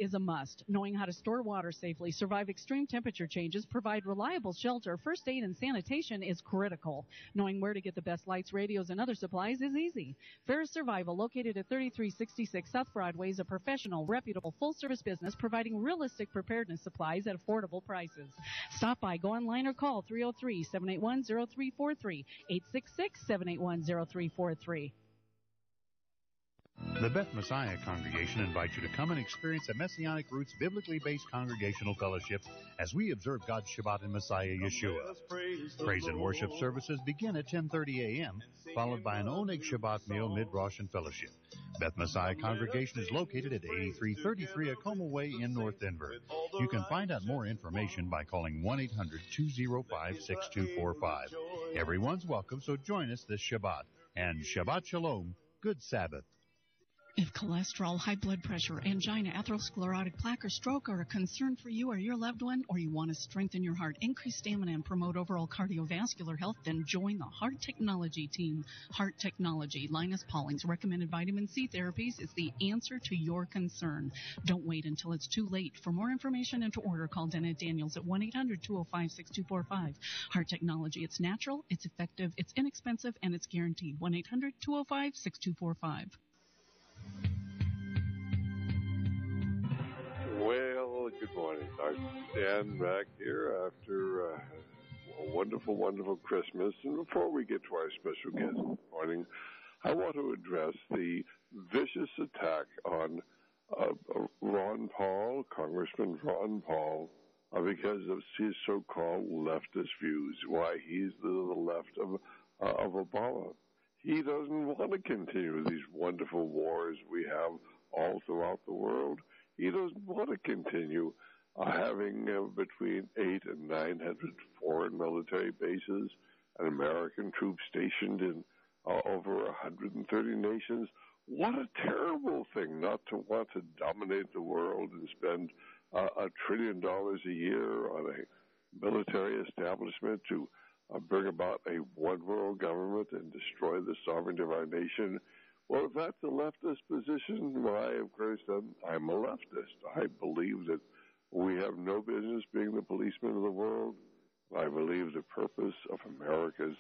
is a must. Knowing how to store water safely, survive extreme temperature changes, provide reliable shelter, first aid, and sanitation is critical. Knowing where to get the best lights, radios, and other supplies is easy. Ferris Survival, located at 3366 South Broadway, is a professional, reputable, full-service business providing realistic preparedness supplies at affordable prices. Stop by, go online, or call 303-781-0343, 866-781-0343. The Beth Messiah Congregation invites you to come and experience a Messianic Roots biblically based congregational fellowship as we observe God's Shabbat in Messiah Yeshua. Praise and worship services begin at 10:30 a.m., followed by an Oneg Shabbat meal mid-Rosh and fellowship. Beth Messiah Congregation is located at 8333 Acoma Way in North Denver. You can find out more information by calling 1-800-205-6245. Everyone's welcome, so join us this Shabbat. And Shabbat Shalom, good Sabbath. If cholesterol, high blood pressure, angina, atherosclerotic plaque, or stroke are a concern for you or your loved one, or you want to strengthen your heart, increase stamina, and promote overall cardiovascular health, then join the Heart Technology team. Heart Technology, Linus Pauling's recommended vitamin C therapies is the answer to your concern. Don't wait until it's too late. For more information and to order, call Dennett Daniels at 1-800-205-6245. Heart Technology, it's natural, it's effective, it's inexpensive, and it's guaranteed. 1-800-205-6245. Well, good morning, Dr. Dan, back here after a wonderful, wonderful Christmas. And before we get to our special guest this morning, I want to address the vicious attack on Ron Paul, Congressman Ron Paul, because of his so-called leftist views, why he's the left of Obama. He doesn't want to continue these wonderful wars we have all throughout the world. He doesn't want to continue having between 800 and 900 foreign military bases and American troops stationed in over 130 nations. What a terrible thing not to want to dominate the world and spend $1 trillion a year on a military establishment to bring about a one-world government and destroy the sovereignty of our nation. Well, if that's a leftist position, why, of course, then I'm a leftist. I believe that we have no business being the policemen of the world. I believe the purpose of America's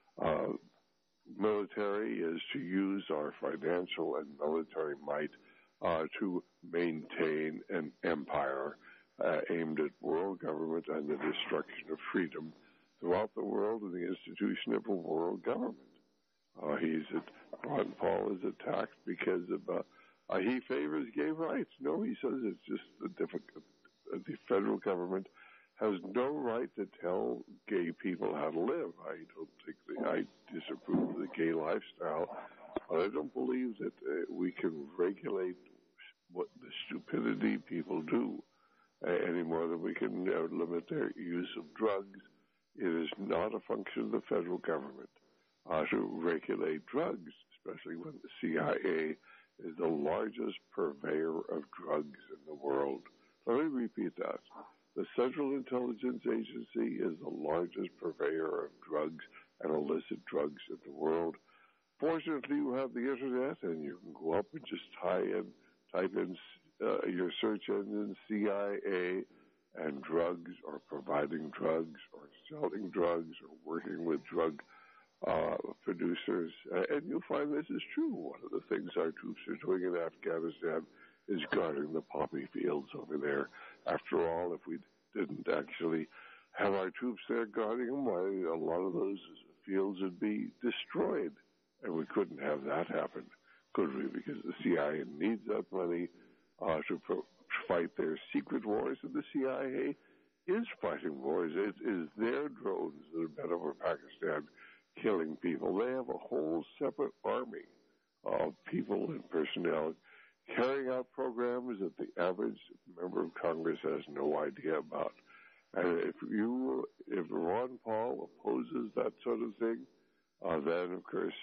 military is to use our financial and military might to maintain an empire aimed at world government and the destruction of freedom throughout the world and the institution of a world government. Ron Paul is attacked because of he favors gay rights. No, he says it's just the federal government has no right to tell gay people how to live. I disapprove of the gay lifestyle, but I don't believe that we can regulate what the stupidity people do any more than we can limit their use of drugs. It is not a function of the federal government to regulate drugs, especially when the CIA is the largest purveyor of drugs in the world. Let me repeat that. The Central Intelligence Agency is the largest purveyor of drugs and illicit drugs in the world. Fortunately, you have the Internet, and you can go up and just type in your search engine, CIA, and drugs, or providing drugs, or selling drugs, or working with drug producers, and you'll find this is true. One of the things our troops are doing in Afghanistan is guarding the poppy fields over there. After all, if we didn't actually have our troops there guarding them, why, a lot of those fields would be destroyed, and we couldn't have that happen, could we? Because the CIA needs that money to fight their secret wars, and the CIA is fighting wars. It is their drones that have been over Pakistan killing people. They have a whole separate army of people and personnel carrying out programs that the average member of Congress has no idea about. And if Ron Paul opposes that sort of thing, then of course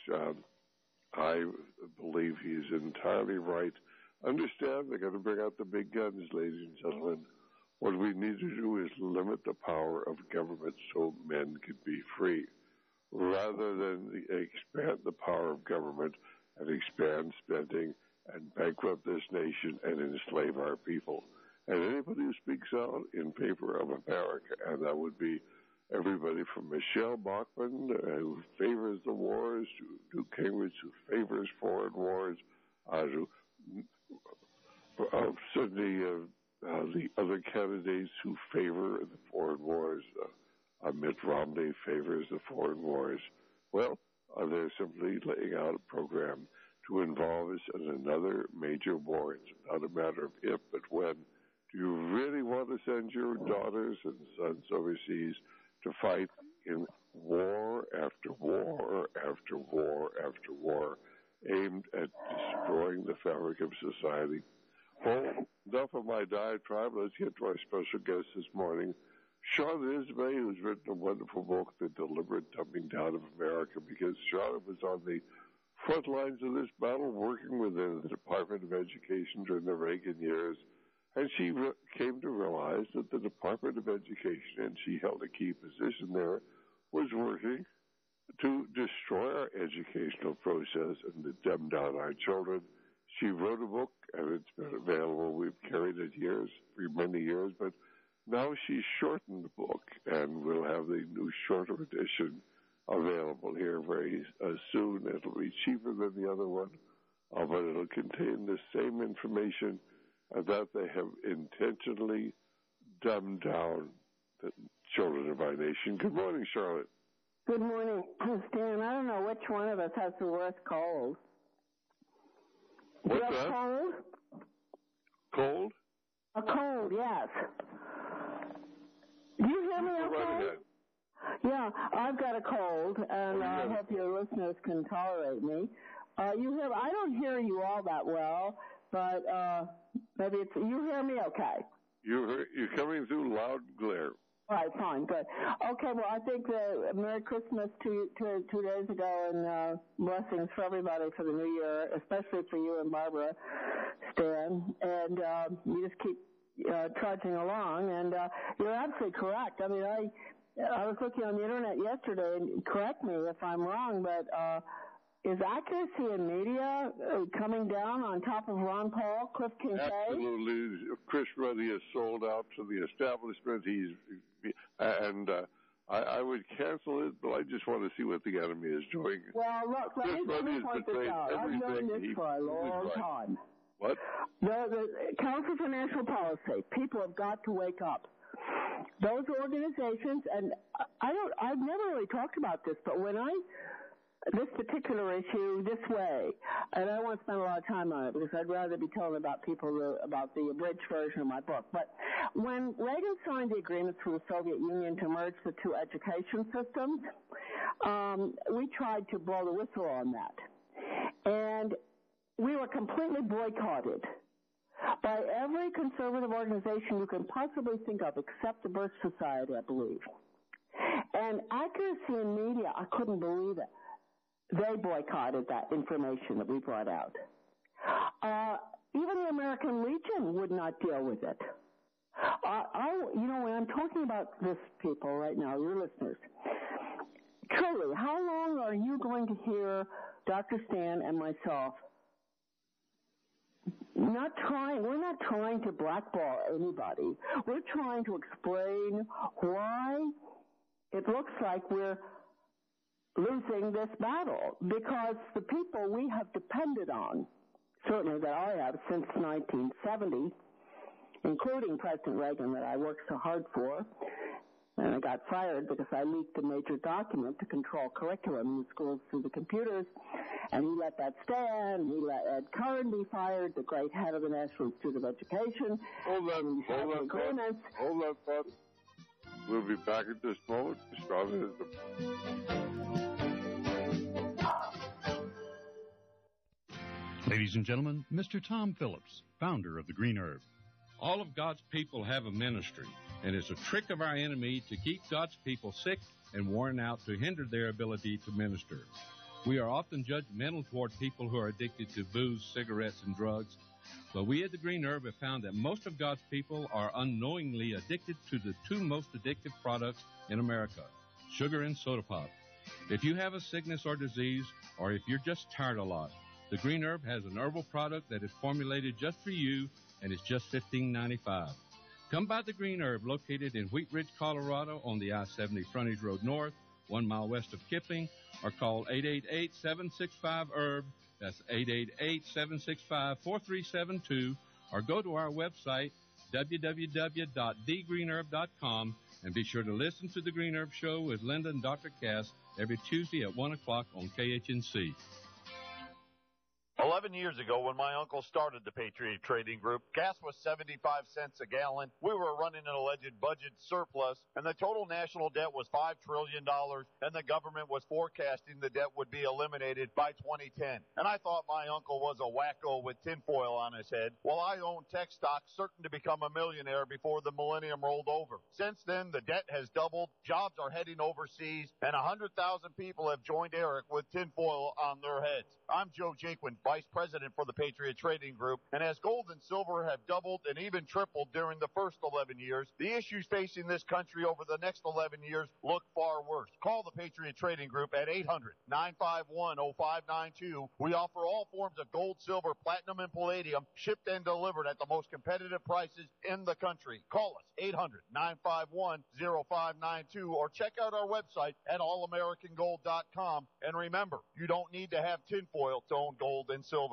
I believe he's entirely right. Understand, they're going to bring out the big guns, ladies and gentlemen. What we need to do is limit the power of government so men can be free, rather than expand the power of government and expand spending and bankrupt this nation and enslave our people. And anybody who speaks out in favor of America, and that would be everybody from Michelle Bachmann, who favors the wars, to Newt Gingrich, who favors foreign wars, to certainly the other candidates who favor the foreign wars. Mitt Romney favors the foreign wars. Well, they're simply laying out a program to involve us in another major war. It's not a matter of if, but when. Do you really want to send your daughters and sons overseas to fight in war after war after war after war, aimed at destroying the fabric of society? Well, enough of my diatribe. Let's get to our special guest this morning, Charlotte Isobey, who's written a wonderful book, The Deliberate Dumbing Down of America, because Charlotte was on the front lines of this battle, working within the Department of Education during the Reagan years. And she came to realize that the Department of Education, and she held a key position there, was working to destroy our educational process and to dumb down our children. She wrote a book, and it's been available. We've carried it for many years, but now she's shortened the book, and we'll have the new shorter edition available here very soon. It'll be cheaper than the other one, but it'll contain the same information that they have intentionally dumbed down the children of our nation. Good morning, Charlotte. Good morning, Stan. I don't know which one of us has the worst cold. What's that? Cold? Cold? A cold, yes. Do you hear me okay? Right ahead. Yeah, I've got a cold, and I hope your listeners can tolerate me. I don't hear you all that well, but maybe you hear me okay. You're coming through loud and clear. All right, fine, good. Okay, well, I think Merry Christmas two days ago, and blessings for everybody for the new year, especially for you and Barbara, Stan. And you just keep trudging along, and you're absolutely correct. I mean, I was looking on the Internet yesterday, and correct me if I'm wrong, but is accuracy in media coming down on top of Ron Paul, Cliff Kincaid? Absolutely. Chris Ruddy is sold out to the establishment. I would cancel it, but I just want to see what the enemy is doing. Well, look, let me point this out. I've known this for a long time. What? The Council for National Policy. People have got to wake up. Those organizations, and I've never really talked about this, but this particular issue this way, and I won't spend a lot of time on it because I'd rather be telling about about the abridged version of my book. But when Reagan signed the agreements with the Soviet Union to merge the two education systems, we tried to blow the whistle on that. And we were completely boycotted by every conservative organization you can possibly think of except the Birch Society, I believe. And accuracy in media, I couldn't believe it. They boycotted that information that we brought out. Even the American Legion would not deal with it. When I'm talking about this, people, right now, your listeners, truly, how long are you going to hear Dr. Stan and myself we're not trying to blackball anybody. We're trying to explain why it looks like we're losing this battle, because the people we have depended on, certainly that I have since 1970, including President Reagan that I worked so hard for, and I got fired because I leaked a major document to control curriculum in the schools through the computers, and he let that stand. He let Ed Curran be fired, the great head of the National Institute of Education. Hold that thought. We'll be back at this moment. Ladies and gentlemen, Mr. Tom Phillips, founder of the Green Herb. All of God's people have a ministry, and it's a trick of our enemy to keep God's people sick and worn out to hinder their ability to minister. We are often judgmental toward people who are addicted to booze, cigarettes, and drugs, but we at the Green Herb have found that most of God's people are unknowingly addicted to the two most addictive products in America, sugar and soda pop. If you have a sickness or disease, or if you're just tired a lot, The Green Herb has an herbal product that is formulated just for you, and it's just $15.95. Come by the Green Herb, located in Wheat Ridge, Colorado, on the I-70 Frontage Road North, 1 mile west of Kipping, or call 888-765-HERB. That's 888-765-4372, or go to our website, www.thegreenherb.com, and be sure to listen to The Green Herb Show with Linda and Dr. Cass every Tuesday at 1 o'clock on KHNC. 11 years ago, when my uncle started the Patriot Trading Group, gas was 75 cents a gallon. We were running an alleged budget surplus, and the total national debt was $5 trillion, and the government was forecasting the debt would be eliminated by 2010. And I thought my uncle was a wacko with tinfoil on his head, while I owned tech stocks certain to become a millionaire before the millennium rolled over. Since then, the debt has doubled, jobs are heading overseas, and 100,000 people have joined Eric with tinfoil on their heads. I'm Joe Jaquin, Vice President for the Patriot Trading Group, and as gold and silver have doubled and even tripled during the first 11 years, the issues facing this country over the next 11 years look far worse. Call the Patriot Trading Group at 800-951-0592. We offer all forms of gold, silver, platinum, and palladium, shipped and delivered at the most competitive prices in the country. Call us, 800-951-0592, or check out our website at allamericangold.com. And remember, you don't need to have tinfoil to own gold and silver.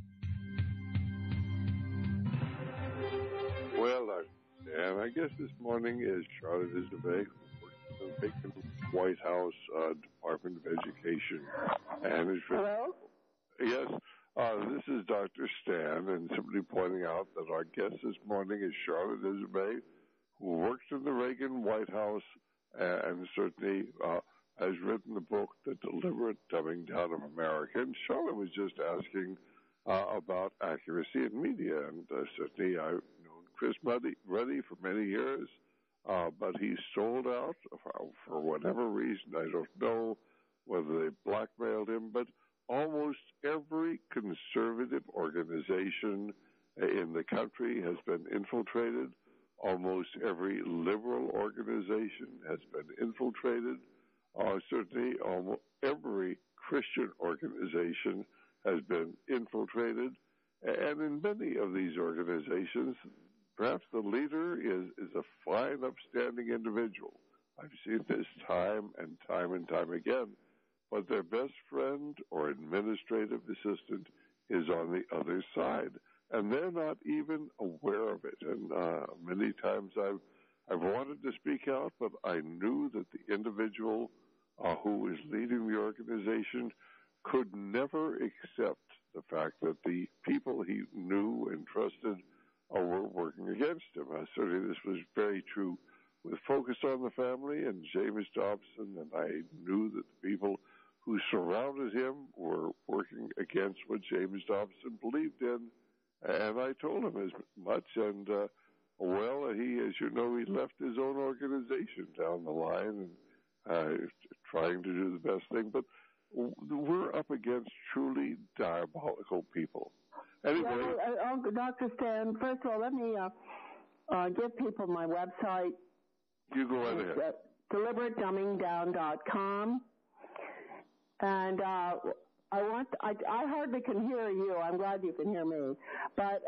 Well, and I guess this morning is Charlotte Isabel, the White House Department of Education. And hello? Yes, this is Dr. Stan, and simply pointing out that our guest this morning is Charlotte Isabel, who works in the Reagan White House and certainly has written the book, The Deliberate Dumbing Down of America. And Charlotte was just asking about accuracy in media, and certainly I've known Chris Ruddy for many years, but he sold out for whatever reason. I don't know whether they blackmailed him, but almost every conservative organization in the country has been infiltrated. Almost every liberal organization has been infiltrated. Certainly, almost every Christian organization has been infiltrated. And in many of these organizations, perhaps the leader is a fine, upstanding individual. I've seen this time and time again. But their best friend or administrative assistant is on the other side. And they're not even aware of it. And many times I've wanted to speak out, but I knew that the individual who was leading the organization could never accept the fact that the people he knew and trusted were working against him. Certainly this was very true with Focus on the Family and James Dobson, and I knew that the people who surrounded him were working against what James Dobson believed in, and I told him as much, and he, as you know, he left his own organization down the line and trying to do the best thing, but we're up against truly diabolical people. Anyway, Dr. Stan, first of all, let me give people my website. You go right ahead. DeliberateDumbingDown.com. And I hardly can hear you. I'm glad you can hear me. But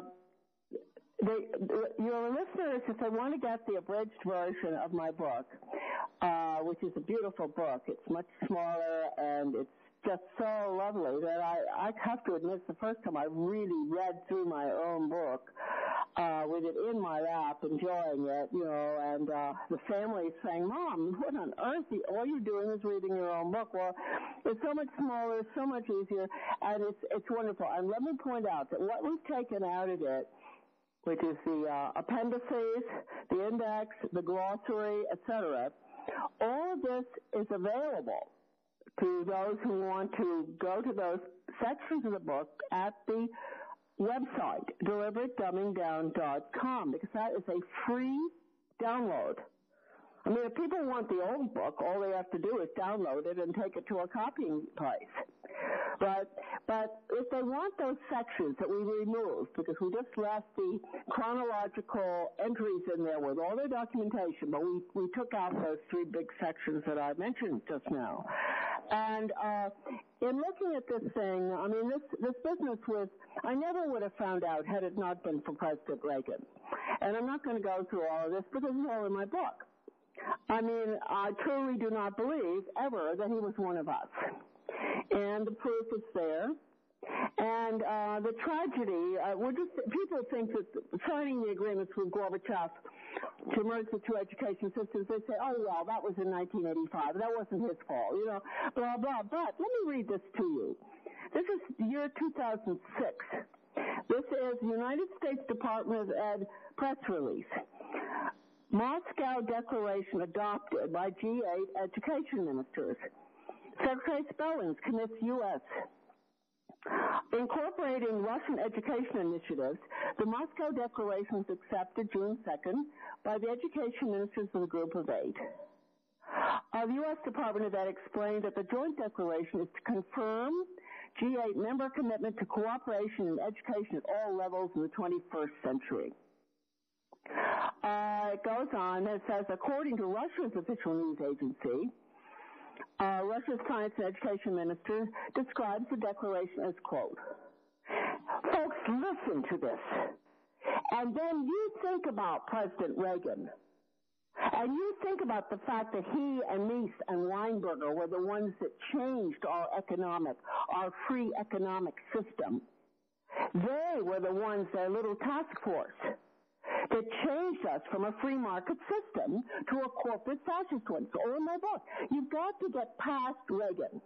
your listeners, if they want to get the abridged version of my book, which is a beautiful book, it's much smaller and it's just so lovely that I have to admit it's the first time I really read through my own book with it in my lap, enjoying it, and the family is saying, Mom, what on earth? All you're doing is reading your own book. Well, it's so much smaller, so much easier, and it's wonderful. And let me point out that what we've taken out of it, which is the appendices, the index, the glossary, etc., all of this is available to those who want to go to those sections of the book at the website, DeliberateDumbingDown.com, because that is a free download. I mean, if people want the old book, all they have to do is download it and take it to a copying place. But if they want those sections that we removed, because we just left the chronological entries in there with all their documentation, but we took out those three big sections that I mentioned just now. And in looking at this thing, I mean, this business with, I never would have found out had it not been for President Reagan. And I'm not going to go through all of this because it's all in my book. I mean, I truly do not believe ever that he was one of us. And the proof is there. And the tragedy, people think that signing the agreements with Gorbachev to merge the two education systems, they say, oh, well, that was in 1985. That wasn't his fault, you know, blah, blah. But let me read this to you. This is the year 2006. This is the United States Department of Ed press release. Moscow Declaration adopted by G8 education ministers. Secretary Spellings commits U.S. Incorporating Russian education initiatives, the Moscow Declaration was accepted June 2nd by the education ministers of the Group of Eight. The U.S. Department of Ed explained that the joint declaration is to confirm G8 member commitment to cooperation in education at all levels in the 21st century. It goes on, it says, according to Russia's official news agency, Russia's science and education minister describes the declaration as, quote, folks, listen to this. And then you think about President Reagan. And you think about the fact that he and Mies and Weinberger were the ones that changed our free economic system. They were the ones, their little task force, that changed us from a free market system to a corporate fascist one. So all in my book, you've got to get past Reagan.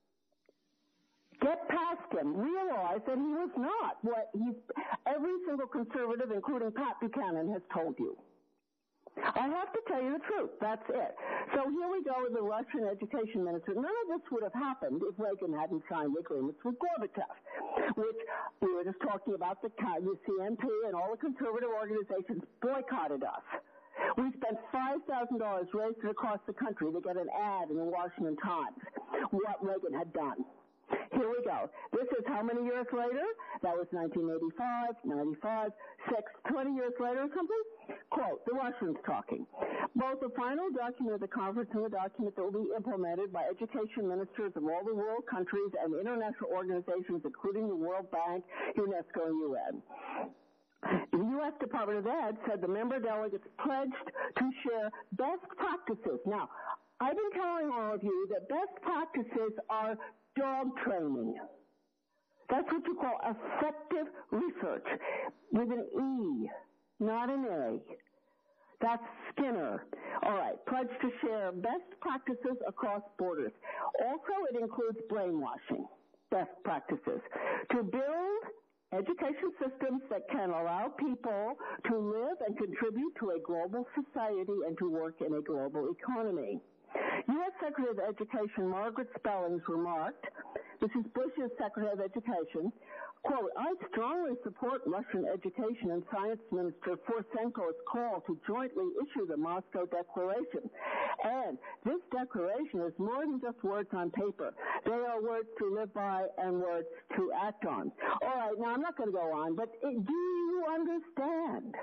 Get past him. Realize that he was not what every single conservative, including Pat Buchanan, has told you. I have to tell you the truth. That's it. So here we go with the Russian education minister. None of this would have happened if Reagan hadn't signed the agreements with Gorbachev, which we were just talking about the CNP and all the conservative organizations boycotted us. We spent $5,000 raised it across the country to get an ad in the Washington Times, what Reagan had done. Here we go. This is how many years later? That was 1985, 95, 20 years later or something? Quote, the Russians talking. Both the final document of the conference and the document that will be implemented by education ministers of all the world countries and international organizations, including the World Bank, UNESCO, and UN. The U.S. Department of Ed said the member delegates pledged to share best practices. Now, I've been telling all of you that best practices are dog training. That's what you call effective research with an E, not an A. That's Skinner. All right, pledge to share best practices across borders. Also, it includes brainwashing, best practices, to build education systems that can allow people to live and contribute to a global society and to work in a global economy. U.S. Secretary of Education Margaret Spellings remarked, this is Bush's Secretary of Education, quote, I strongly support Russian Education and Science Minister Poroshenko's call to jointly issue the Moscow Declaration. And this declaration is more than just words on paper. They are words to live by and words to act on. All right, now I'm not going to go on, but do you understand?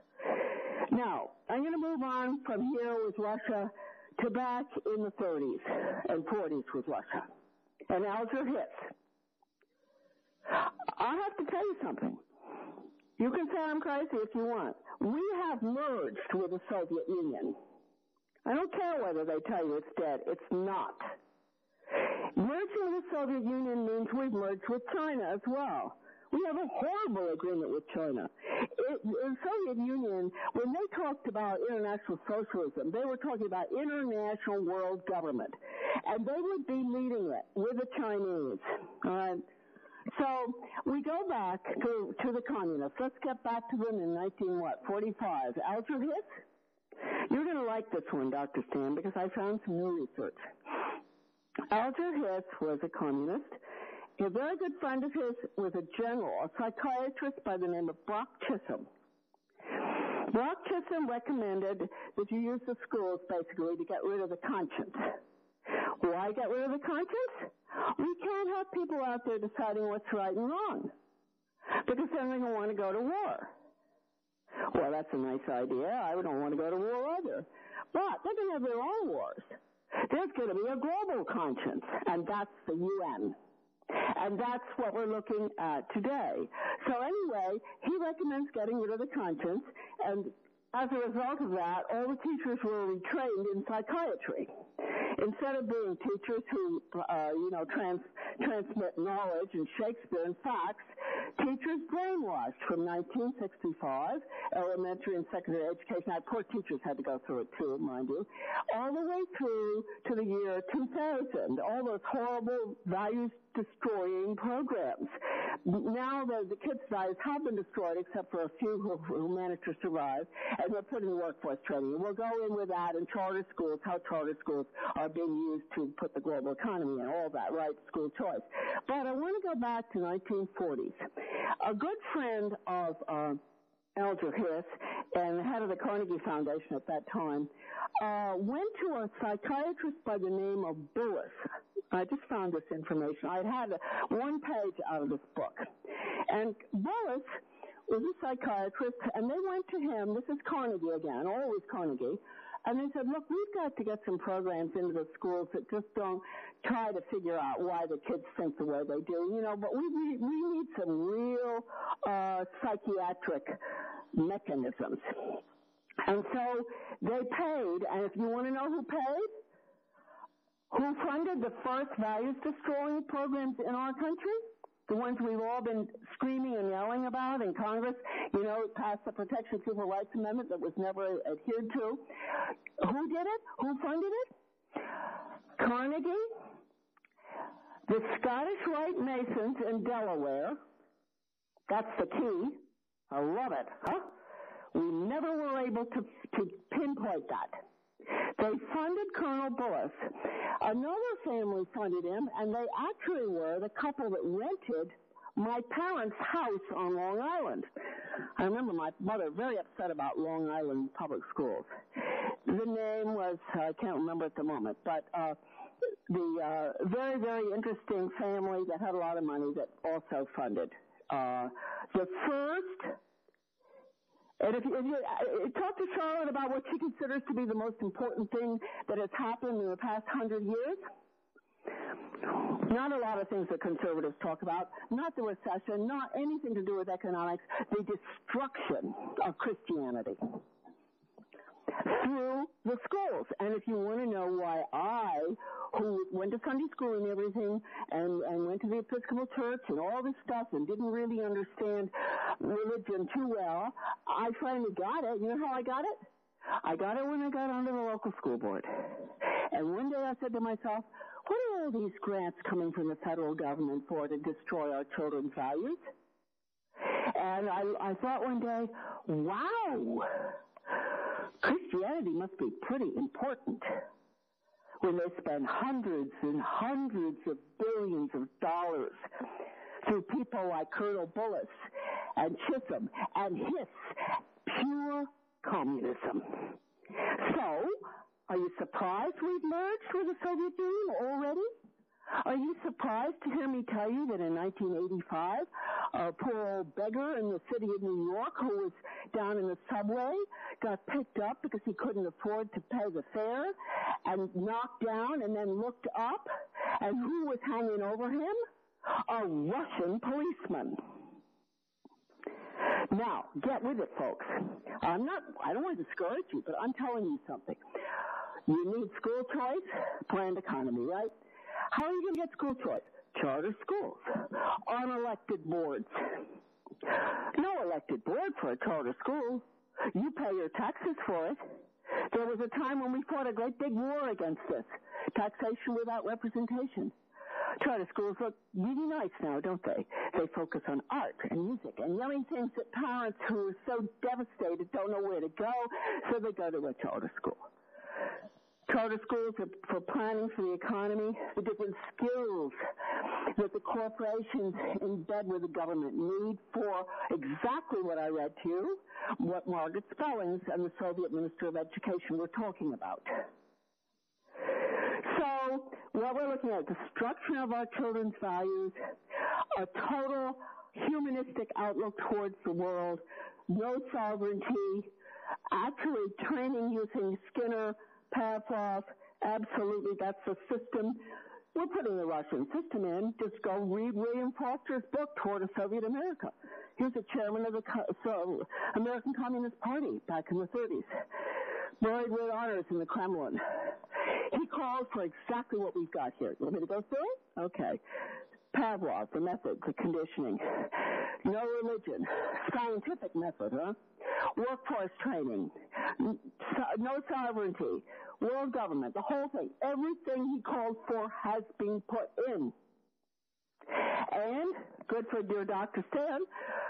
Now, I'm going to move on from here with Russia to back in the 30s and 40s with Russia. And Alger Hitz. I have to tell you something. You can say I'm crazy if you want. We have merged with the Soviet Union. I don't care whether they tell you it's dead. It's not. Merging with the Soviet Union means we've merged with China as well. We have a horrible agreement with China. In the Soviet Union, when they talked about international socialism, they were talking about international world government. And they would be leading it with the Chinese. All right? So we go back to the communists. Let's get back to them in 1945. Alger Hitz? You're going to like this one, Dr. Stan, because I found some new research. Alger Hitz was a communist. A very good friend of his was a general, a psychiatrist by the name of Brock Chisholm. Brock Chisholm recommended that you use the schools, basically, to get rid of the conscience. Why get rid of the conscience? We can't have people out there deciding what's right and wrong, because then they're going to want to go to war. Well, that's a nice idea. I don't want to go to war either. But they're going to have their own wars. There's going to be a global conscience, and that's the UN. And that's what we're looking at today. So anyway, he recommends getting rid of the conscience, and as a result of that, all the teachers were retrained in psychiatry. Instead of being teachers who, transmit knowledge and Shakespeare and facts, teachers brainwashed from 1965, elementary and secondary education. Poor teachers had to go through it too, mind you, all the way through to the year 2000, all those horrible values-destroying programs. Now the kids' values have been destroyed, except for a few who managed to survive, and we're putting workforce training. And we'll go in with that in charter schools, how charter schools are being used to put the global economy and all that, right, school choice. But I want to go back to 1940s. A good friend of Alger Hiss and head of the Carnegie Foundation at that time went to a psychiatrist by the name of Bullis. I just found this information. I had one page out of this book. And Bullis was a psychiatrist, and they went to him. This is Carnegie again, always Carnegie. And they said, look, we've got to get some programs into the schools that just don't try to figure out why the kids think the way they do, but we need some real psychiatric mechanisms. And so they paid, and if you want to know who paid, who funded the first values-destroying programs in our country? The ones we've all been screaming and yelling about in Congress, passed the Protection of Civil Rights Amendment that was never adhered to. Who did it? Who funded it? Carnegie, the Scottish Rite Masons in Delaware. That's the key. I love it, huh? We never were able to pinpoint that. They funded Colonel Bullis. Another family funded him, and they actually were the couple that rented my parents' house on Long Island. I remember my mother very upset about Long Island public schools. The name was, I can't remember at the moment, but the very, very interesting family that had a lot of money that also funded. The first... And if you talk to Charlotte about what she considers to be the most important thing that has happened in the past 100 years, not a lot of things that conservatives talk about, not the recession, not anything to do with economics, the destruction of Christianity through the schools. And if you want to know why I, who went to Sunday school and everything, and went to the Episcopal Church and all this stuff and didn't really understand religion too well, I finally got it. You know how I got it? I got it when I got onto the local school board. And one day I said to myself, what are all these grants coming from the federal government for to destroy our children's values? And I thought one day, wow, Christianity must be pretty important when they spend hundreds and hundreds of billions of dollars through people like Colonel Bullis and Chisholm and Hiss, pure communism. So, are you surprised we've merged with the Soviet Union already? Are you surprised to hear me tell you that in 1985, a poor old beggar in the city of New York who was down in the subway got picked up because he couldn't afford to pay the fare and knocked down and then looked up, and who was hanging over him? A Russian policeman. Now, get with it, folks. I don't want to discourage you, but I'm telling you something. You need school choice, planned economy, right? How are you going to get school choice? Charter schools, unelected boards. No elected board for a charter school. You pay your taxes for it. There was a time when we fought a great big war against this. Taxation without representation. Charter schools look really nice now, don't they? They focus on art and music and yummy things that parents who are so devastated don't know where to go, so they go to a charter school. Charter schools are for planning for the economy, the different skills that the corporations in bed with the government need for exactly what I read to you, what Margaret Spellings and the Soviet Minister of Education were talking about. So, what we're looking at, destruction of our children's values, a total humanistic outlook towards the world, no sovereignty, actually training using Skinner, Pavlov, Absolutely, that's the system. We're putting the Russian system in. Just go read William Foster's book, Toward a Soviet America. He was the chairman of the American Communist Party back in the 30s. Buried with honors in the Kremlin. He called for exactly what we've got here. You want me to go through it? Okay. Pavlov, the methods, the conditioning. No religion. Scientific method, huh? Workforce training. No sovereignty. World government. The whole thing. Everything he called for has been put in. And, good for dear Dr. Stan,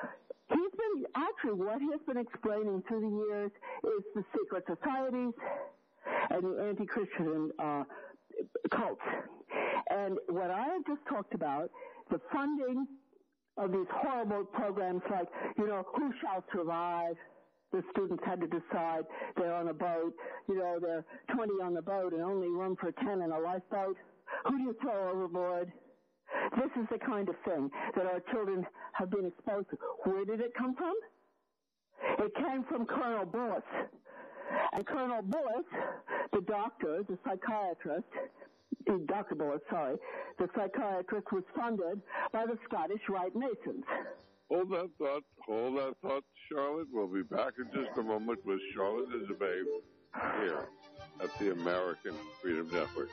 what he's been explaining through the years is the secret societies and the anti-Christian cults. And what I have just talked about, the funding of these horrible programs like, Who Shall Survive? The students had to decide. They're on a boat. They're 20 on the boat and only room for 10 in a lifeboat. Who do you throw overboard? This is the kind of thing that our children have been exposed to. Where did it come from? It came from Colonel Bullis. And Colonel Bullis, the doctor, the psychiatrist, Dr. Bullis, the psychiatrist was funded by the Scottish Rite Masons. Hold that thought, Charlotte. We'll be back in just a moment with Charlotte Isabay here at the American Freedom Network.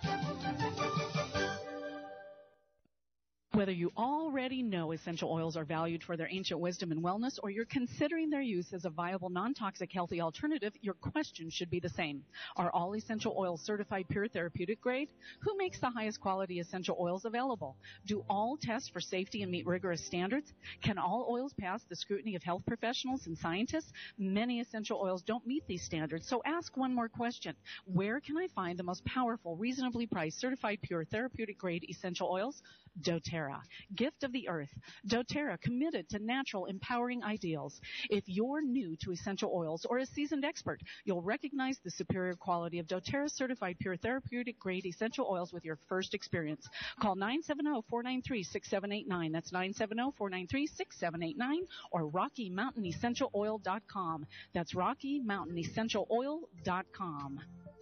Whether you already know essential oils are valued for their ancient wisdom and wellness, or you're considering their use as a viable, non-toxic, healthy alternative, your question should be the same. Are all essential oils certified pure therapeutic grade? Who makes the highest quality essential oils available? Do all test for safety and meet rigorous standards? Can all oils pass the scrutiny of health professionals and scientists? Many essential oils don't meet these standards, so ask one more question. Where can I find the most powerful, reasonably priced, certified pure therapeutic grade essential oils? doTERRA, gift of the earth. doTERRA, committed to natural, empowering ideals. If you're new to essential oils or a seasoned expert, you'll recognize the superior quality of doTERRA certified pure therapeutic grade essential oils with your first experience. Call 970-493-6789. That's 970-493-6789 or RockyMountainEssentialOil.com. That's RockyMountainEssentialOil.com.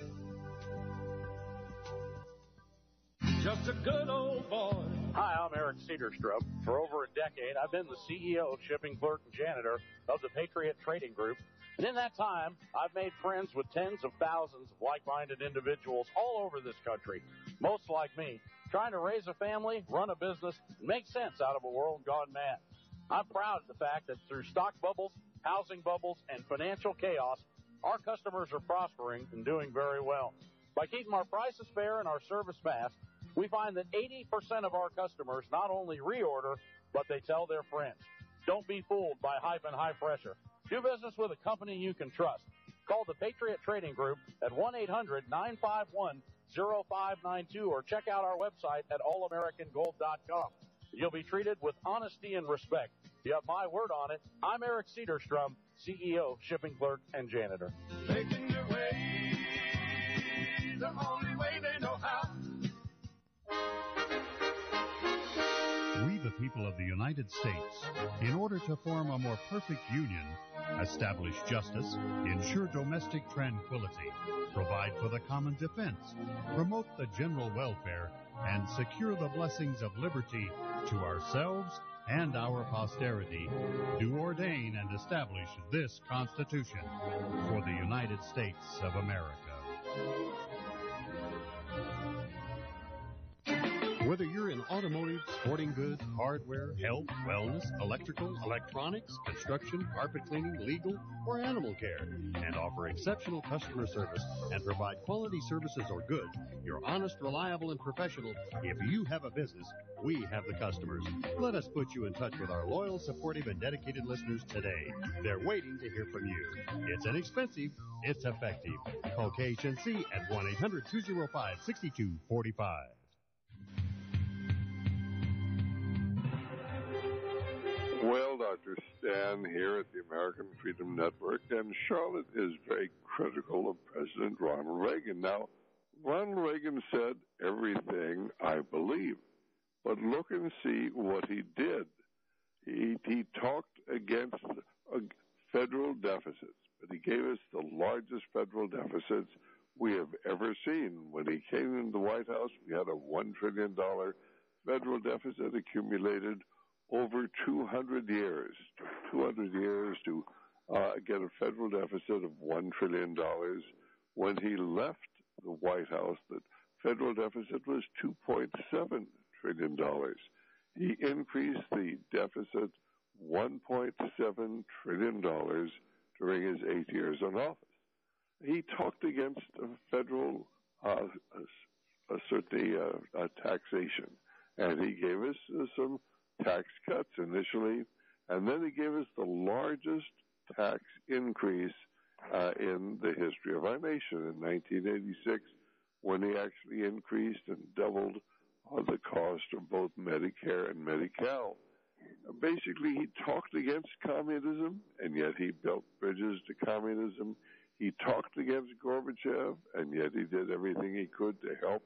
Just a good old boy. Hi, I'm Eric Cedarstrom. For over a decade, I've been the CEO, shipping clerk, and janitor of the Patriot Trading Group. And in that time, I've made friends with tens of thousands of like-minded individuals all over this country, most like me, trying to raise a family, run a business, and make sense out of a world gone mad. I'm proud of the fact that through stock bubbles, housing bubbles, and financial chaos, our customers are prospering and doing very well. By keeping our prices fair and our service fast, we find that 80% of our customers not only reorder, but they tell their friends. Don't be fooled by hype and high pressure. Do business with a company you can trust. Call the Patriot Trading Group at 1-800-951-0592 or check out our website at allamericangold.com. You'll be treated with honesty and respect. You have my word on it. I'm Eric Cedarstrom, CEO, shipping clerk, and janitor. Making your way the only way they know how. We, the people of the United States, in order to form a more perfect union, establish justice, ensure domestic tranquility, provide for the common defense, promote the general welfare, and secure the blessings of liberty to ourselves and our posterity, do ordain and establish this Constitution for the United States of America. Whether you're in automotive, sporting goods, hardware, health, wellness, electrical, electronics, construction, carpet cleaning, legal, or animal care, and offer exceptional customer service and provide quality services or goods, you're honest, reliable, and professional. If you have a business, we have the customers. Let us put you in touch with our loyal, supportive, and dedicated listeners today. They're waiting to hear from you. It's inexpensive. It's effective. Call KHNC at 1-800-205-6245. Well, Dr. Stan here at the American Freedom Network, and Charlotte is very critical of President Ronald Reagan. Now, Ronald Reagan said everything I believe, but look and see what he did. He talked against federal deficits, but he gave us the largest federal deficits we have ever seen. When he came into the White House, we had a $1 trillion federal deficit accumulated over 200 years. 200 years to get a federal deficit of $1 trillion. When he left the White House, the federal deficit was $2.7 trillion. He increased the deficit $1.7 trillion during his 8 years in office. He talked against federal taxation, and he gave us some tax cuts initially, and then he gave us the largest tax increase in the history of our nation in 1986, when he actually increased and doubled the cost of both Medicare and Medi-Cal. Basically, he talked against communism, and yet he built bridges to communism. He talked against Gorbachev, and yet he did everything he could to help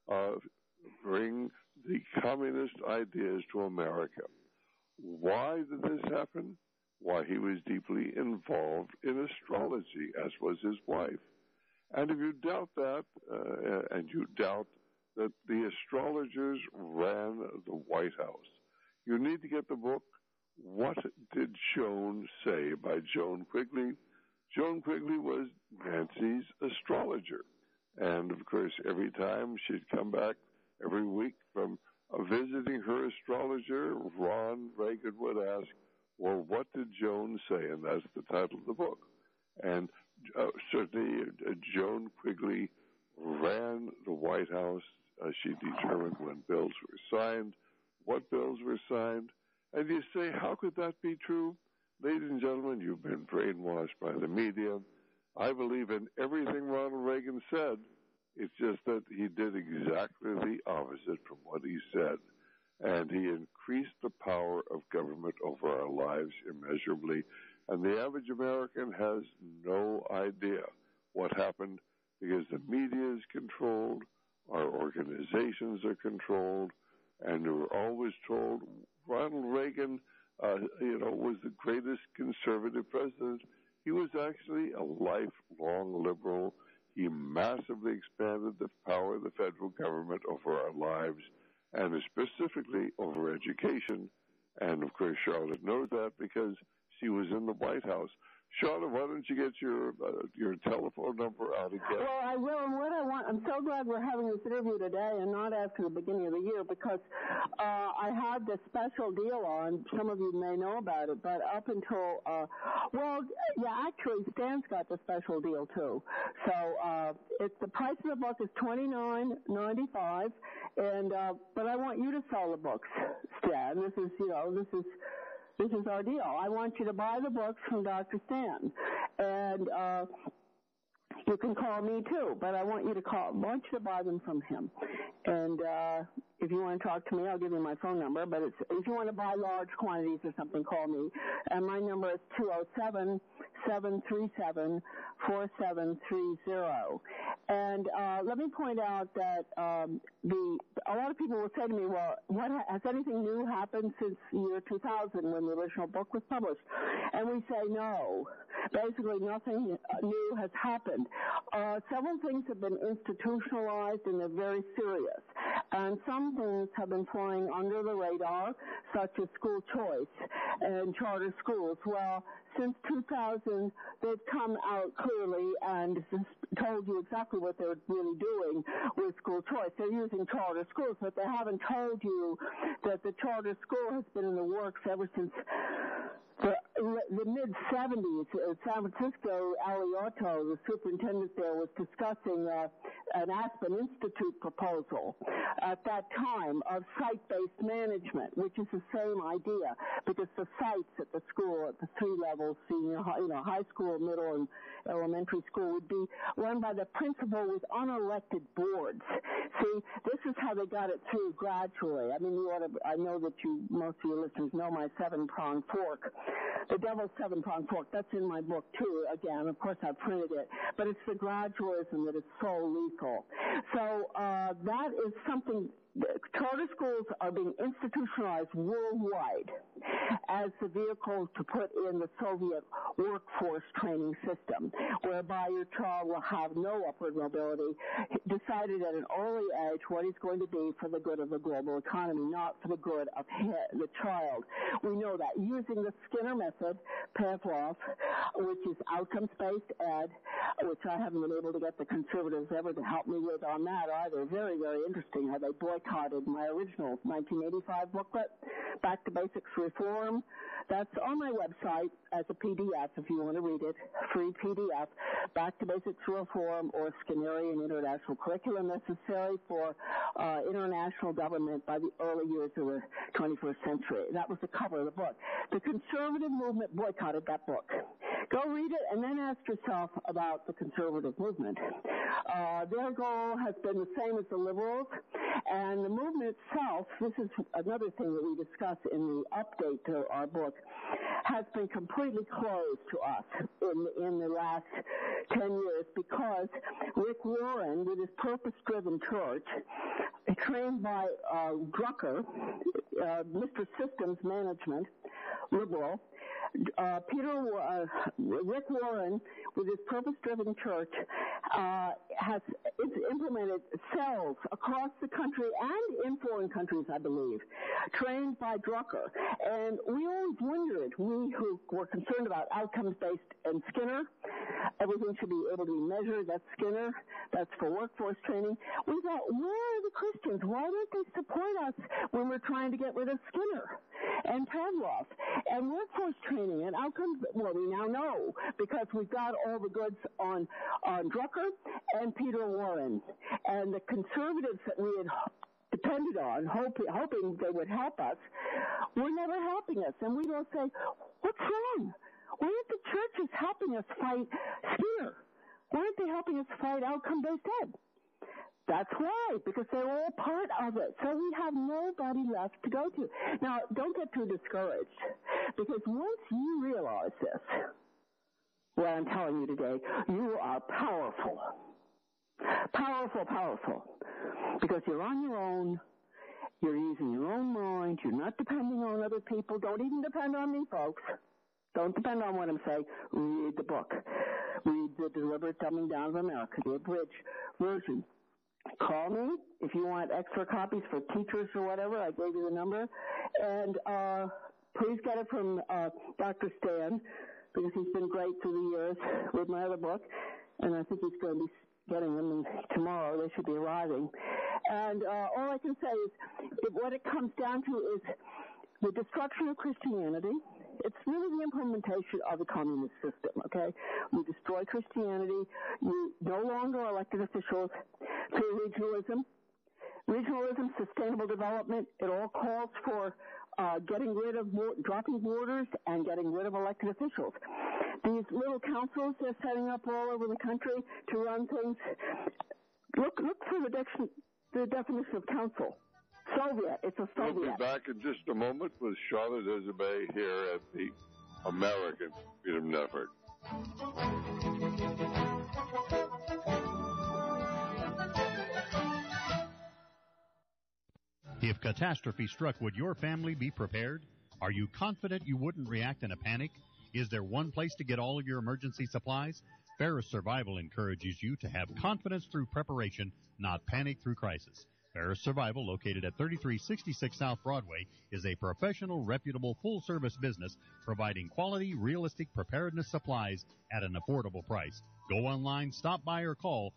bring the communist ideas to America. Why did this happen? Why, he was deeply involved in astrology, as was his wife. And if you doubt that, and you doubt that the astrologers ran the White House, you need to get the book, What Did Joan Say, by Joan Quigley. Joan Quigley was Nancy's astrologer. And, of course, every time she'd come back every week from visiting her astrologer, Ron Reagan would ask, well, what did Joan say? And that's the title of the book. And certainly Joan Quigley ran the White House. She determined when bills were signed, what bills were signed. And you say, how could that be true? Ladies and gentlemen, you've been brainwashed by the media. I believe in everything Ronald Reagan said. It's just that he did exactly the opposite from what he said. And he increased the power of government over our lives immeasurably. And the average American has no idea what happened because the media is controlled, our organizations are controlled, and we're always told Ronald Reagan, was the greatest conservative president. He was actually a lifelong liberal. He massively expanded the power of the federal government over our lives, and specifically over education. And, of course, Charlotte knows that because she was in the White House. Charlotte, why don't you get your telephone number out again? Well, I will. And what I want, I'm so glad we're having this interview today and not after the beginning of the year, because I had this special deal on. Some of you may know about it, but up until, actually, Stan's got the special deal too. So it's the price of the book is $29.95, and but I want you to sell the books, Stan. This is our deal. I want you to buy the books from Dr. Stan, and you can call me too. But I want you to buy them from him. And if you want to talk to me, I'll give you my phone number. But if you want to buy large quantities or something, call me. And my number is 207-737-4730. And let me point out that a lot of people will say to me, well, has anything new happened since the year 2000 when the original book was published? And we say no. Basically, nothing new has happened. Several things have been institutionalized, and they're very serious. And some things have been flying under the radar, such as school choice and charter schools. Well, since 2000, they've come out clearly and told you exactly what they're really doing with school choice. They're using charter schools, but they haven't told you that the charter school has been in the works ever since the mid-'70s. San Francisco, Aliotto, the superintendent there, was discussing an Aspen Institute proposal at that time of site-based management, which is the same idea, because the sites at the school, at the three levels, high school, middle, and elementary school, would be run by the principal with unelected boards. See, this is how they got it through gradually. I mean, I know that most of your listeners know my 7-pronged fork. The Devil's 7-pronged fork, that's in my book too. Again, of course, I printed it. But it's the gradualism that is so lethal. So that is something. Charter schools are being institutionalized worldwide. as the vehicle to put in the Soviet workforce training system, whereby your child will have no upward mobility, decided at an early age what he's going to be for the good of the global economy, not for the good of the child. We know that using the Skinner method, Pavlov, which is outcomes-based ed, which I haven't been able to get the conservatives ever to help me with on that either. Very, very interesting how they boycotted my original 1985 booklet, Back to Basics Reform. That's on my website as a PDF if you want to read it, free PDF, Back to Basics Reform or Skinnerian International Curriculum necessary for international government by the early years of the 21st century. That was the cover of the book. The conservative movement boycotted that book. Go read it and then ask yourself about the conservative movement. Their goal has been the same as the liberals, and the movement itself, this is another thing that we discuss in the update to our book, has been completely closed to us in the last 10 years because Rick Warren, with his purpose-driven church, trained by Drucker, Mr. Systems Management, liberal, Rick Warren, with his purpose-driven church, has implemented cells across the country and in foreign countries, I believe, trained by Drucker. And we always wondered, we who were concerned about outcomes-based and Skinner, everything should be able to be measured. That's Skinner. That's for workforce training. We thought, where are the Christians? Why don't they support us when we're trying to get rid of Skinner and Pavlov and workforce training and outcomes? Well, we now know because we've got all the goods on Drucker and Peter Warren. And the conservatives that we had depended on, hoping they would help us, were never helping us. And we don't say, what's wrong? Why aren't the churches helping us fight Skinner? Why aren't they helping us fight outcome-based ed? That's why, because they're all part of it. So we have nobody left to go to. Now, don't get too discouraged, because once you realize this, what I'm telling you today, you are powerful. Powerful, powerful. Because you're on your own. You're using your own mind. You're not depending on other people. Don't even depend on me, folks. Don't depend on what I'm saying. Read the book. Read The Deliberate Dumbing Down of America, the abridged version. Call me if you want extra copies for teachers or whatever. I gave you the number. And please get it from Dr. Stan, because he's been great through the years with my other book. And I think he's going to be getting them tomorrow. They should be arriving. And all I can say is what it comes down to is the destruction of Christianity. It's really the implementation of the communist system, okay? You destroy Christianity. You no longer elected officials through regionalism. Regionalism, sustainable development, it all calls for getting rid of, dropping borders and getting rid of elected officials. These little councils they're setting up all over the country to run things. Look for the definition of council. Soviet. It's a Soviet. We'll be back in just a moment with Charlotte Isabey here at the American Freedom Network. If catastrophe struck, would your family be prepared? Are you confident you wouldn't react in a panic? Is there one place to get all of your emergency supplies? Ferris Survival encourages you to have confidence through preparation, not panic through crisis. Ferris Survival, located at 3366 South Broadway, is a professional, reputable, full-service business providing quality, realistic preparedness supplies at an affordable price. Go online, stop by, or call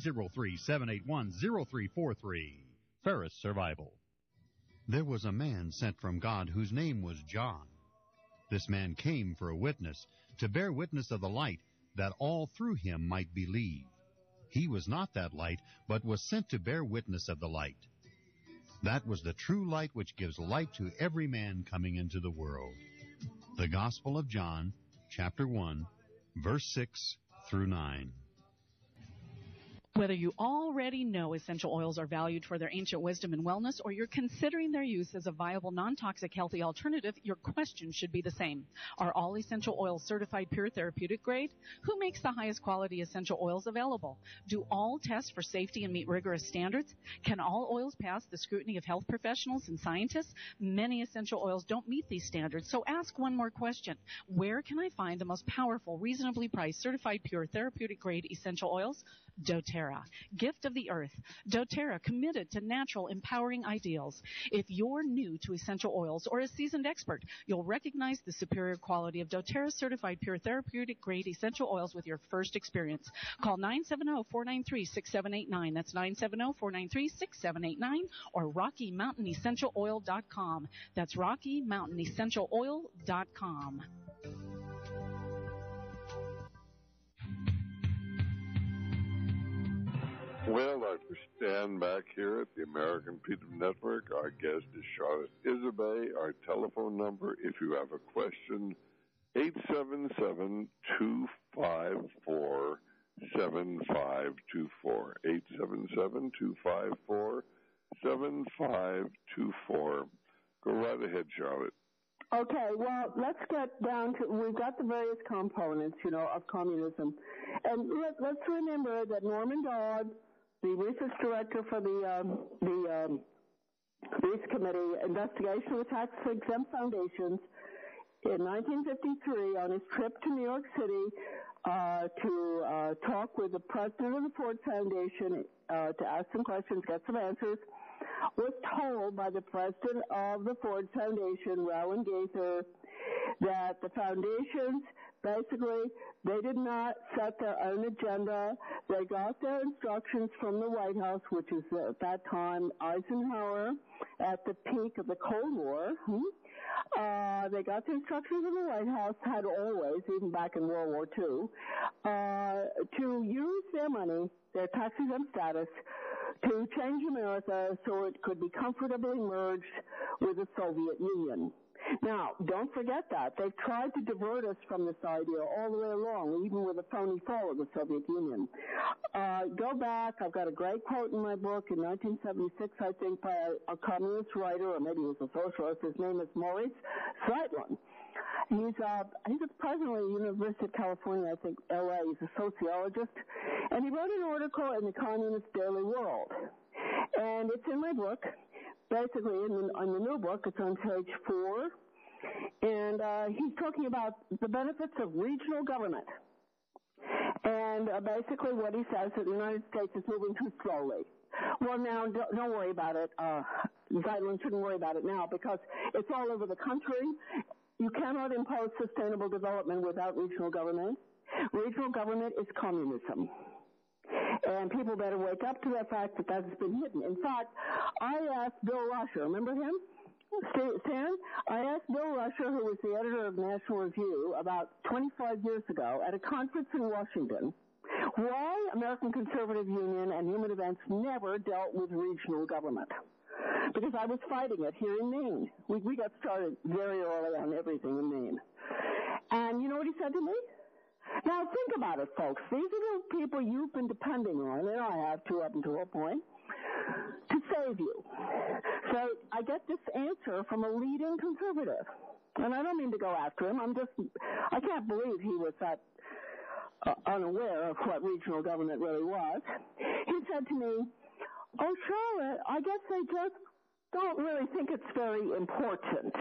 303-781-0343. Ferris Survival. There was a man sent from God whose name was John. This man came for a witness, to bear witness of the light, that all through him might believe. He was not that light, but was sent to bear witness of the light. That was the true light which gives light to every man coming into the world. The Gospel of John, chapter 1, verse 6 through 9. Whether you already know essential oils are valued for their ancient wisdom and wellness, or you're considering their use as a viable, non-toxic, healthy alternative, your question should be the same. Are all essential oils certified pure therapeutic grade? Who makes the highest quality essential oils available? Do all test for safety and meet rigorous standards? Can all oils pass the scrutiny of health professionals and scientists? Many essential oils don't meet these standards, so ask one more question. Where can I find the most powerful, reasonably priced, certified pure therapeutic grade essential oils? doTERRA, gift of the earth. doTERRA, committed to natural, empowering ideals. If you're new to essential oils or a seasoned expert, you'll recognize the superior quality of doTERRA certified pure therapeutic grade essential oils with your first experience. Call 970-493-6789. That's 970-493-6789 or RockyMountainEssentialOil.com. That's RockyMountainEssentialOil.com. Well, Dr. Stan back here at the American Freedom Network. Our guest is Charlotte Isabey. Our telephone number, if you have a question, 877-254-7524. 877-254-7524. Go right ahead, Charlotte. Okay, well, let's get down to, we've got the various components, of communism. And let's remember that Norman Dodd, the research director for the Reese Committee, Investigation of Tax-Exempt Foundations, in 1953, on his trip to New York City to talk with the president of the Ford Foundation to ask some questions, get some answers, was told by the president of the Ford Foundation, Rowan Gaither, that the foundations, basically, they did not set their own agenda. They got their instructions from the White House, which is at that time Eisenhower, at the peak of the Cold War. They got the instructions from the White House, had always, even back in World War II, to use their money, their tax-exempt status, to change America so it could be comfortably merged with the Soviet Union. Now, don't forget that. They've tried to divert us from this idea all the way along, even with the phony fall of the Soviet Union. Go back. I've got a great quote in my book in 1976, I think, by a communist writer, or maybe he was a socialist. His name is Maurice Zeitlin. He's president of the University of California, I think, L.A. He's a sociologist. And he wrote an article in the Communist Daily World. And it's in my book. Basically, in the new book, it's on page 4. And he's talking about the benefits of regional government. And basically what he says is that the United States is moving too slowly. Well, now, don't worry about it. Zeitlin shouldn't worry about it now because it's all over the country. You cannot impose sustainable development without regional government. Regional government is communism. And people better wake up to the fact that that's been hidden. In fact, I asked Bill Rusher, remember him? Stan? I asked Bill Rusher, who was the editor of National Review about 25 years ago at a conference in Washington, why American Conservative Union and Human Events never dealt with regional government. Because I was fighting it here in Maine. We got started very early on everything in Maine. And you know what he said to me? Now think about it, folks. These are the people you've been depending on, and I have too up until a point, to save you. So I get this answer from a leading conservative. And I don't mean to go after him. I can't believe he was that unaware of what regional government really was. He said to me, "Oh, Charlotte, I guess they just don't really think it's very important."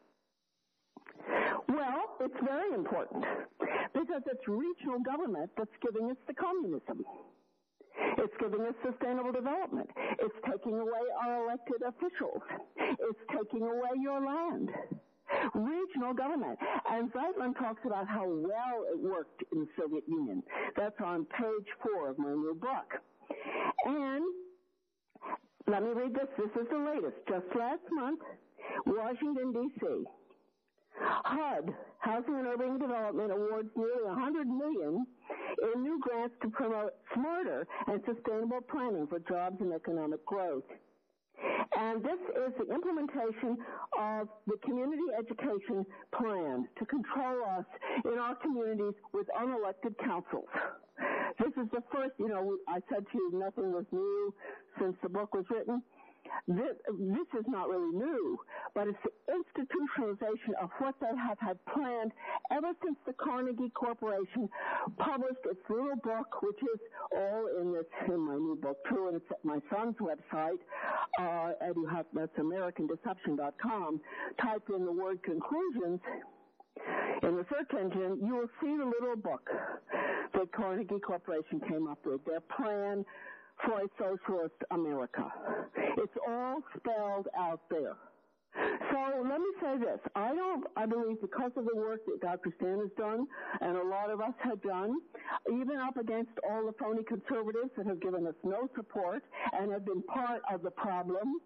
Well, it's very important because it's regional government that's giving us the communism. It's giving us sustainable development. It's taking away our elected officials. It's taking away your land. Regional government. And Zeitlin talks about how well it worked in the Soviet Union. That's on page 4 of my new book. And let me read this. This is the latest. Just last month, Washington, D.C. HUD, Housing and Urban Development, awards nearly $100 million in new grants to promote smarter and sustainable planning for jobs and economic growth. And this is the implementation of the community education plan to control us in our communities with unelected councils. This is the first, I said to you nothing was new since the book was written. This is not really new, but it's the institutionalization of what they have had planned ever since the Carnegie Corporation published its little book, which is all in my new book too, and it's at my son's website, and that's AmericanDeception.com. Type in the word conclusions in the search engine, you will see the little book that Carnegie Corporation came up with, their plan for a socialist America. It's all spelled out there. So let me say this. I believe because of the work that Dr. Stan has done, and a lot of us have done, even up against all the phony conservatives that have given us no support and have been part of the problem,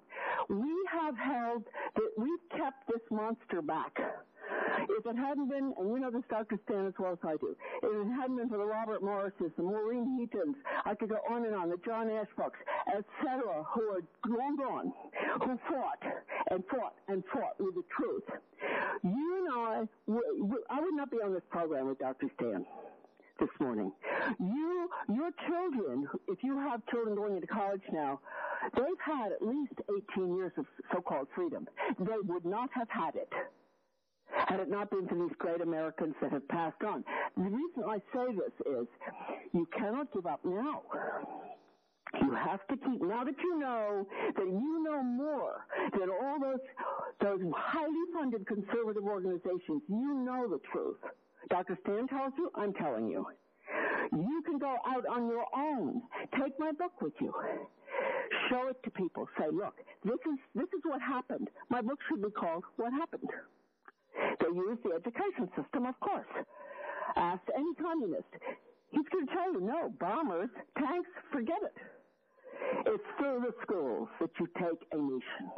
we've kept this monster back. If it hadn't been, and you know this, Dr. Stan, as well as I do, if it hadn't been for the Robert Morrises, the Maureen Heatons, I could go on and on, the John Ashbrooks, etc., who are long gone, who fought and fought and fought with the truth. You and I would not be on this program with Dr. Stan this morning. Your children, if you have children going into college now, they've had at least 18 years of so-called freedom. They would not have had it had it not been for these great Americans that have passed on. The reason I say this is you cannot give up now. You have to keep, now that you know more than all those highly funded conservative organizations, you know the truth. Dr. Stan tells you, I'm telling you. You can go out on your own. Take my book with you. Show it to people. Say, look, this is what happened. My book should be called What Happened. They use the education system, of course. Ask any communist. He's going to tell you, no, bombers, tanks, forget it. It's through the schools that you take a nation.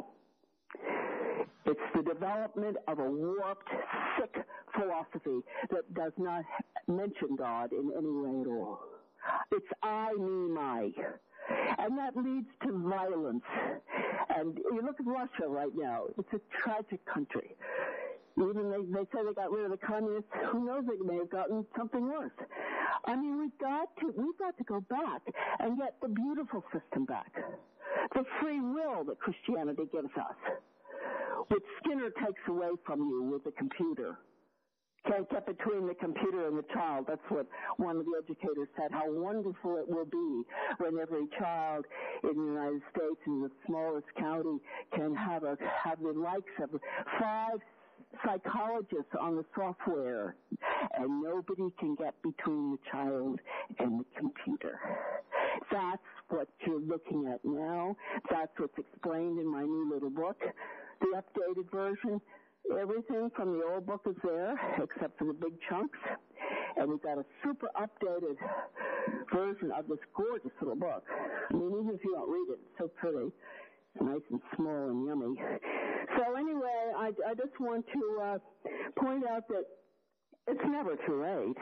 It's the development of a warped, sick philosophy that does not mention God in any way at all. It's I, me, my. And that leads to violence. And you look at Russia right now. It's a tragic country. Even they say they got rid of the communists. Who knows? They may have gotten something worse. I mean, we've got to go back and get the beautiful system back, the free will that Christianity gives us, which Skinner takes away from you with the computer. Can't get between the computer and the child. That's what one of the educators said, how wonderful it will be when every child in the United States in the smallest county can have the likes of 5 psychologists on the software, and nobody can get between the child and the computer. That's what you're looking at now. That's what's explained in my new little book, the updated version. Everything from the old book is there, except for the big chunks. And we've got a super updated version of this gorgeous little book. I mean, even if you don't read it, it's so pretty. It's nice and small and yummy. So anyway, I just want to point out that it's never too late.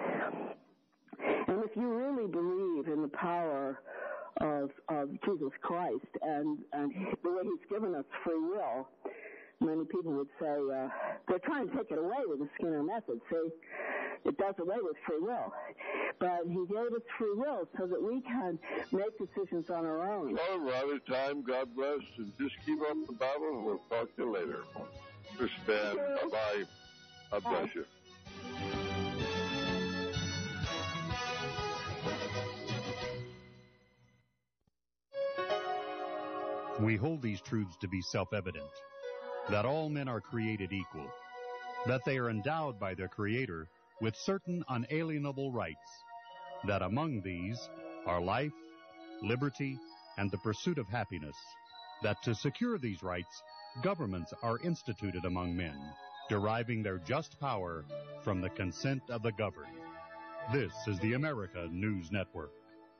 And if you really believe in the power of Jesus Christ and the way he's given us free will, many people would say they're trying to take it away with the Skinner method. See, it does away with free will. But he gave us free will so that we can make decisions on our own. Well, we're out of time. God bless. And just keep up the battle, and we'll talk to you later. Chris Stan, bye-bye. God bless you. We hold these truths to be self-evident, that all men are created equal, that they are endowed by their Creator with certain unalienable rights, that among these are life, liberty, and the pursuit of happiness, that to secure these rights, governments are instituted among men, deriving their just power from the consent of the governed. This is the America News Network.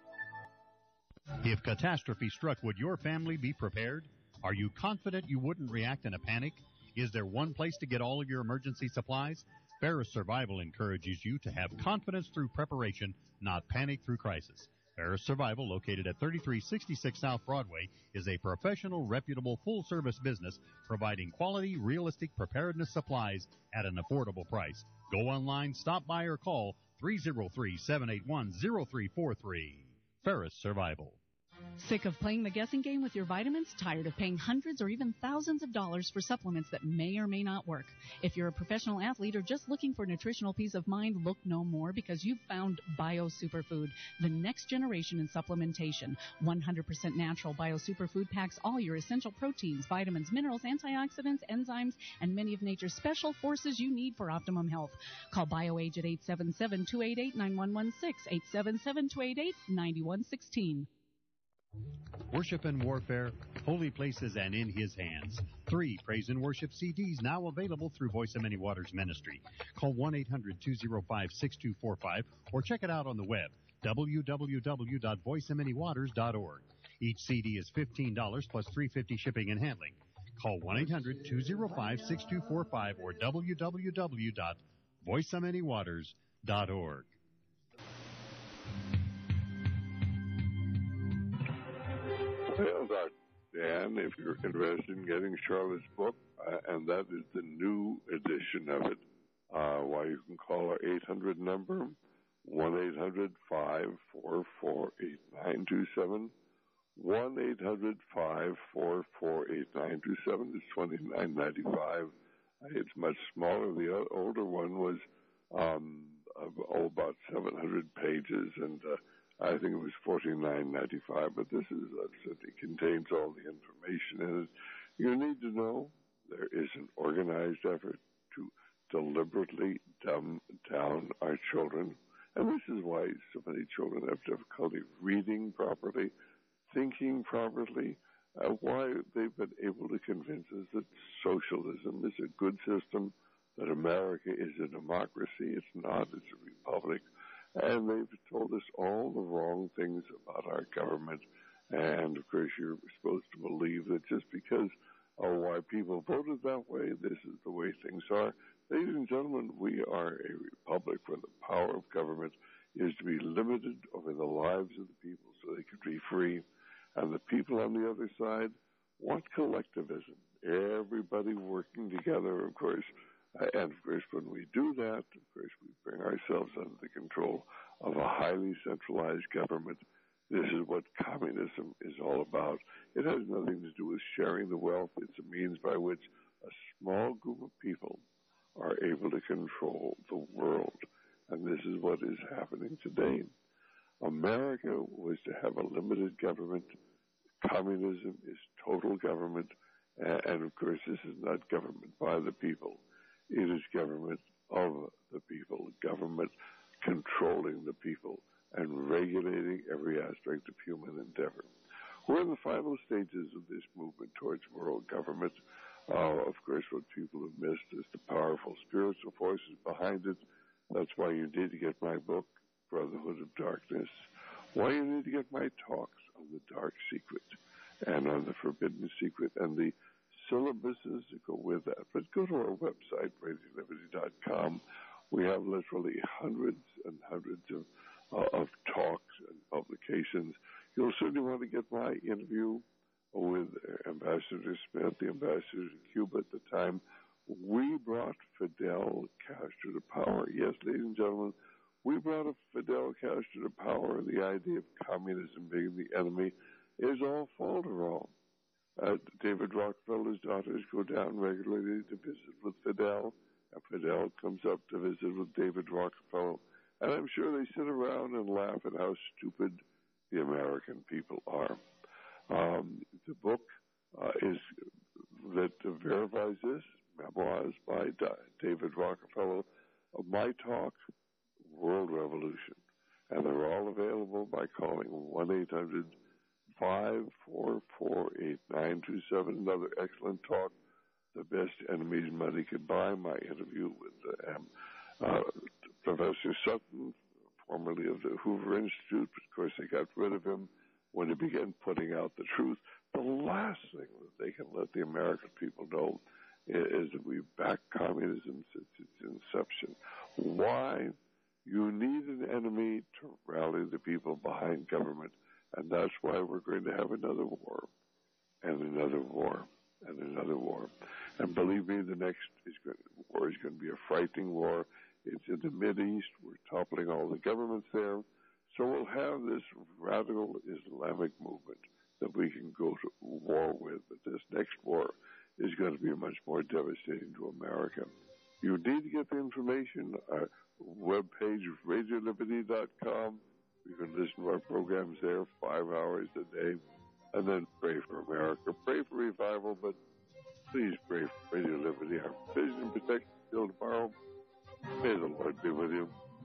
If catastrophe struck, would your family be prepared? Are you confident you wouldn't react in a panic? Is there one place to get all of your emergency supplies? Ferris Survival encourages you to have confidence through preparation, not panic through crisis. Ferris Survival, located at 3366 South Broadway, is a professional, reputable, full-service business providing quality, realistic preparedness supplies at an affordable price. Go online, stop by, or call 303-781-0343. Ferris Survival. Sick of playing the guessing game with your vitamins? Tired of paying hundreds or even thousands of dollars for supplements that may or may not work? If you're a professional athlete or just looking for nutritional peace of mind, look no more, because you've found Bio Superfood, the next generation in supplementation. 100% natural Bio Superfood packs all your essential proteins, vitamins, minerals, antioxidants, enzymes, and many of nature's special forces you need for optimum health. Call BioAge at 877-288-9116, 877-288-9116. Worship and Warfare, Holy Places and In His Hands. 3 Praise and Worship CDs now available through Voice of Many Waters Ministry. Call 1-800-205-6245 or check it out on the web, www.voiceofmanywaters.org. Each CD is $15 plus $3.50 shipping and handling. Call 1-800-205-6245 or www.voiceofmanywaters.org. Well, Dr. Dan, if you're interested in getting Charlotte's book, and that is the new edition of it, why you can call our 800 number, 1-800-544-8927, 1-800-544-8927. It's $29.95. It's much smaller. The older one was about 700 pages, and I think it was $49.95, but this is it contains all the information in it. You need to know there is an organized effort to deliberately dumb down our children, and this is why so many children have difficulty reading properly, thinking properly, why they've been able to convince us that socialism is a good system, that America is a democracy. It's not. It's a republic. And they've told us all the wrong things about our government. And, of course, you're supposed to believe that just because of why people voted that way, this is the way things are. Ladies and gentlemen, we are a republic where the power of government is to be limited over the lives of the people so they can be free. And the people on the other side want collectivism, everybody working together, of course. And, of course, when we do that, of course, we bring ourselves under the control of a highly centralized government. This is what communism is all about. It has nothing to do with sharing the wealth. It's a means by which a small group of people are able to control the world. And this is what is happening today. America was to have a limited government. Communism is total government. And, of course, this is not government by the people. It is government of the people, government controlling the people and regulating every aspect of human endeavor. We're in the final stages of this movement towards world government. Of course, what people have missed is the powerful spiritual forces behind it. That's why you need to get my book, Brotherhood of Darkness. Why you need to get my talks on the dark secret and on the forbidden secret and the syllabuses that go with that. But go to our website, RadioLiberty.com. We have literally hundreds and hundreds of talks and publications. You'll certainly want to get my interview with Ambassador Smith, the ambassador to Cuba at the time. We brought Fidel Castro to power. Yes, ladies and gentlemen, we brought Fidel Castro to power. The idea of communism being the enemy is all falderall. David Rockefeller's daughters go down regularly to visit with Fidel, and Fidel comes up to visit with David Rockefeller. And I'm sure they sit around and laugh at how stupid the American people are. The book is that verifies this, memoirs by David Rockefeller, my talk, World Revolution. And they're all available by calling 1-800-544-8927. Another excellent talk, The Best Enemies Money Could Buy, my interview with Professor Sutton, formerly of the Hoover Institute. But of course, they got rid of him when he began putting out the truth. The last thing that they can let the American people know is that we back communism since its inception. Why? You need an enemy to rally the people behind government. And that's why we're going to have another war, and another war, and another war. And believe me, the next war is going to be a frightening war. It's in the Mideast. We're toppling all the governments there. So we'll have this radical Islamic movement that we can go to war with. But this next war is going to be much more devastating to America. You need to get the information. Our webpage, RadioLiberty.com. You can listen to our programs there 5 hours a day. And then pray for America. Pray for revival, but please pray for Radio Liberty. Our vision, protection, till tomorrow. May the Lord be with you.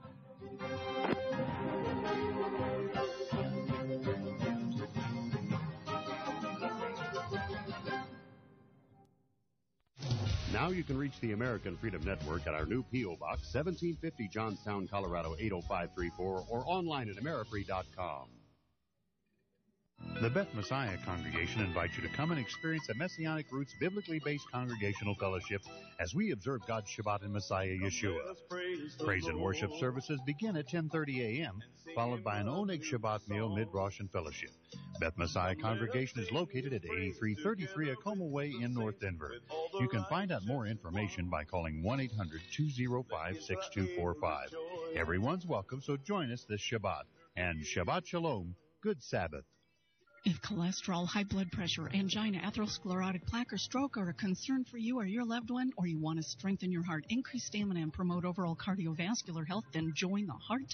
Now you can reach the American Freedom Network at our new P.O. Box, 1750 Johnstown, Colorado, 80534, or online at amerifree.com. The Beth Messiah Congregation invites you to come and experience a Messianic Roots biblically based congregational fellowship as we observe God's Shabbat in Messiah Yeshua. Praise and worship services begin at 10:30 a.m., followed by an Oneg Shabbat meal mid-Rosh and fellowship. Beth Messiah Congregation is located at 8333 Acoma Way in North Denver. You can find out more information by calling 1-800-205-6245. Everyone's welcome, so join us this Shabbat. And Shabbat Shalom, good Sabbath. If cholesterol, high blood pressure, angina, atherosclerotic plaque, or stroke are a concern for you or your loved one, or you want to strengthen your heart, increase stamina, and promote overall cardiovascular health, then join the Heart